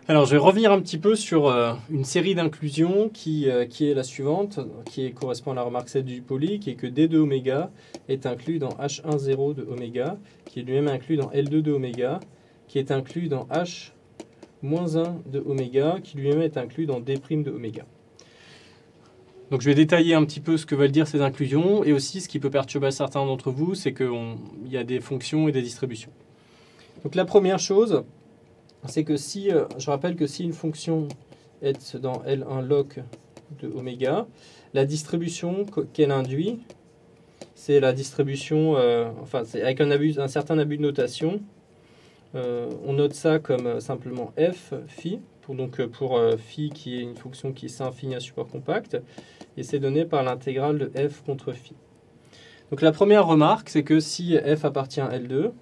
Alors, je vais revenir un petit peu sur une série d'inclusions qui est la suivante, correspond à la remarque 7 du Pauli, qui est que D de oméga est inclus dans H10 de oméga, qui est lui-même inclus dans L2 de oméga, qui est inclus dans H-1 de oméga, qui lui-même est inclus dans D' de oméga. Donc je vais détailler un petit peu ce que veulent dire ces inclusions, et aussi ce qui peut perturber certains d'entre vous, c'est qu'il y a des fonctions et des distributions. Donc la première chose, c'est que si, je rappelle que si une fonction est dans L1 log de oméga, la distribution qu'elle induit, c'est la distribution, c'est avec un certain abus de notation. On note ça comme simplement f, phi, pour phi qui est une fonction qui est sin infini à support compact, et c'est donné par l'intégrale de f contre phi. Donc la première remarque, c'est que si f appartient à L2,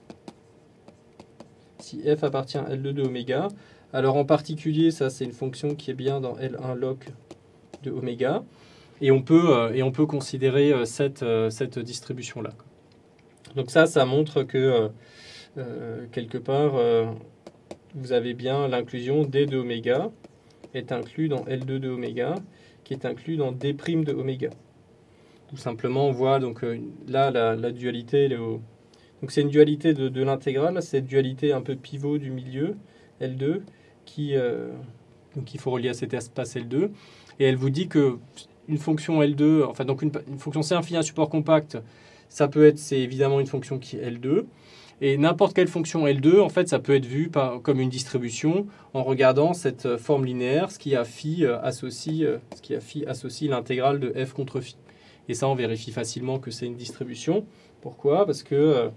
de oméga, alors en particulier, ça c'est une fonction qui est bien dans L1 log de oméga, et on peut considérer cette distribution-là. Donc ça montre que quelque part, vous avez bien l'inclusion D de oméga est inclus dans L2 de oméga, qui est inclus dans D' de oméga. Tout simplement, on voit donc là la dualité. Donc c'est une dualité de l'intégrale, c'est une dualité un peu pivot du milieu, L2, donc il faut relier à cet espace L2. Et elle vous dit que une fonction L2, donc une fonction C infini à support compact, c'est évidemment une fonction qui est L2. Et n'importe quelle fonction L2, en fait, ça peut être vu comme une distribution en regardant cette forme linéaire, ce qui a phi associe l'intégrale de f contre phi. Et ça, on vérifie facilement que c'est une distribution. Pourquoi ? Parce qu'en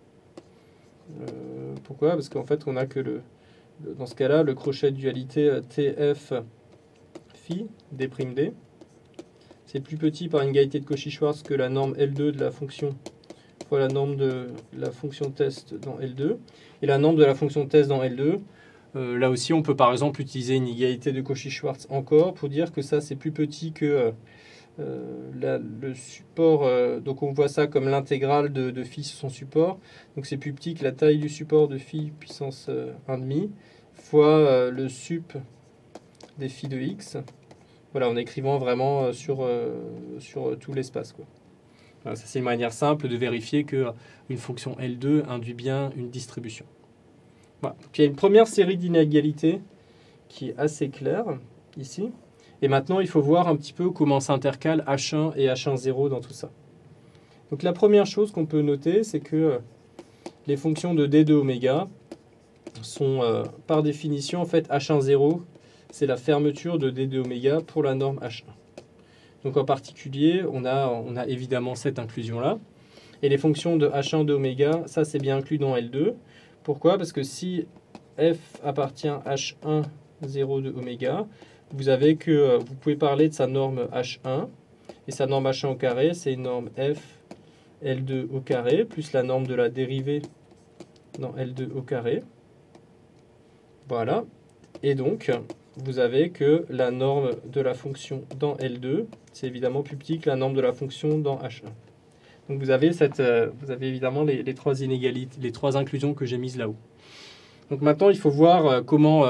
fait, on a que dans ce cas-là, le crochet de dualité TF phi d'D', c'est plus petit par une égalité de Cauchy-Schwarz que la norme L2 de la fonction fois la norme de la fonction test dans L2. Et la norme de la fonction test dans L2, là aussi, on peut par exemple utiliser une égalité de Cauchy-Schwarz encore pour dire que ça, c'est plus petit que le support. Donc on voit ça comme l'intégrale de phi sur son support. Donc c'est plus petit que la taille du support de phi puissance 1,5 fois le sup des phi de x. Voilà, en écrivant vraiment sur tout l'espace, quoi. Voilà, ça c'est une manière simple de vérifier qu'une fonction L2 induit bien une distribution. Voilà. Donc, il y a une première série d'inégalités qui est assez claire ici. Et maintenant, il faut voir un petit peu comment s'intercalent H1 et H10 dans tout ça. Donc la première chose qu'on peut noter, c'est que les fonctions de D de oméga sont par définition, en fait, H10, c'est la fermeture de D de oméga pour la norme H1. Donc en particulier, on a évidemment cette inclusion-là. Et les fonctions de H1 de oméga, ça c'est bien inclus dans L2. Pourquoi ? Parce que si f appartient à H1, 0 de oméga, vous pouvez parler de sa norme H1. Et sa norme H1 au carré, c'est une norme f L2 au carré, plus la norme de la dérivée dans L2 au carré. Voilà. Et donc, vous avez que la norme de la fonction dans L2, c'est évidemment plus petit que la norme de la fonction dans H1. Donc vous avez évidemment les trois inégalités, les trois inclusions que j'ai mises là-haut. Donc maintenant, il faut voir comment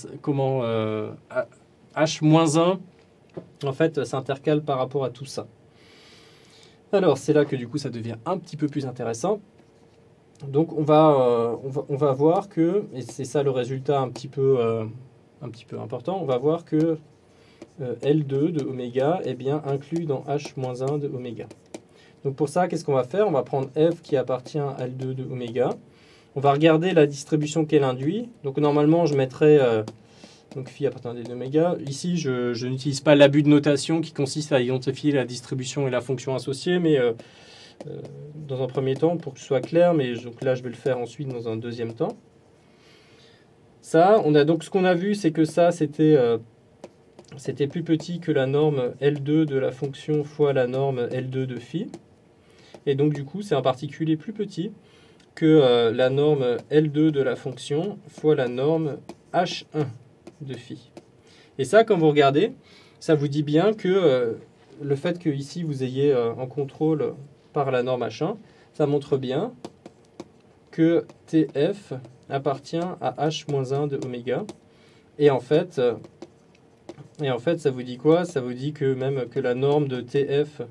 H-1 en fait s'intercale par rapport à tout ça. Alors c'est là que du coup ça devient un petit peu plus intéressant. Donc on va voir que, et c'est ça le résultat un petit peu important, on va voir que L2 de oméga est bien inclus dans H-1 de oméga. Donc pour ça, qu'est-ce qu'on va faire ? On va prendre f qui appartient à L2 de oméga. On va regarder la distribution qu'elle induit. Donc normalement, je mettrai donc phi appartenant à L2 de oméga. Ici, je n'utilise pas l'abus de notation qui consiste à identifier la distribution et la fonction associée, mais dans un premier temps, pour que ce soit clair, mais donc là, je vais le faire ensuite dans un deuxième temps. Ça, donc ce qu'on a vu, c'est que ça, c'était plus petit que la norme L2 de la fonction fois la norme L2 de phi. Et donc du coup, c'est en particulier plus petit que la norme L2 de la fonction fois la norme H1 de phi. Et ça, quand vous regardez, ça vous dit bien que le fait que ici vous ayez en contrôle par la norme H1, ça montre bien que TF appartient à H-1 de oméga. Et en fait, ça vous dit quoi? Ça vous dit que même que la norme de TF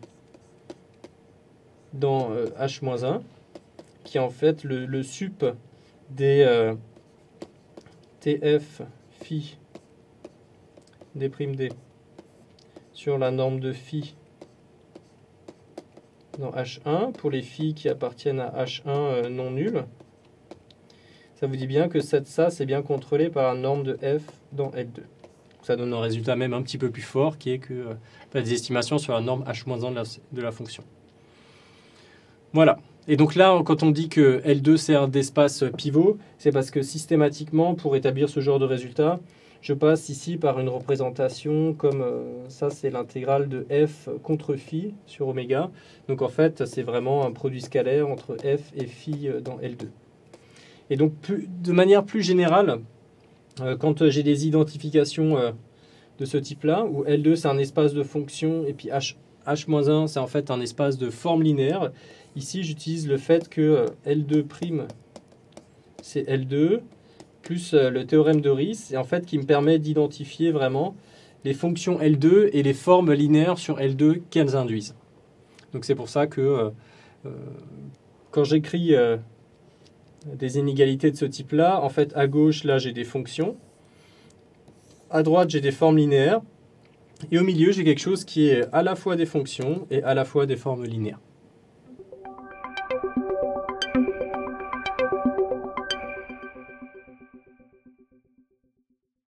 dans H-1, qui est en fait le sup des TF phi des prime D sur la norme de phi dans H1 pour les phi qui appartiennent à H1 non nul. Ça vous dit bien que ça c'est bien contrôlé par la norme de f dans L2. Ça donne un résultat même un petit peu plus fort qui est que des estimations sur la norme H-1 de la fonction. Voilà. Et donc là, quand on dit que L2 sert d'espace pivot, c'est parce que systématiquement, pour établir ce genre de résultat, je passe ici par une représentation comme ça, c'est l'intégrale de f contre phi sur oméga. Donc en fait, c'est vraiment un produit scalaire entre f et phi dans L2. Et donc, de manière plus générale, quand j'ai des identifications de ce type-là, où L2 c'est un espace de fonction et puis H-1 c'est en fait un espace de forme linéaire, ici j'utilise le fait que L2' c'est L2 plus le théorème de Riesz, et en fait qui me permet d'identifier vraiment les fonctions L2 et les formes linéaires sur L2 qu'elles induisent. Donc c'est pour ça que quand j'écris des inégalités de ce type-là, en fait à gauche là j'ai des fonctions, à droite j'ai des formes linéaires, et au milieu j'ai quelque chose qui est à la fois des fonctions et à la fois des formes linéaires.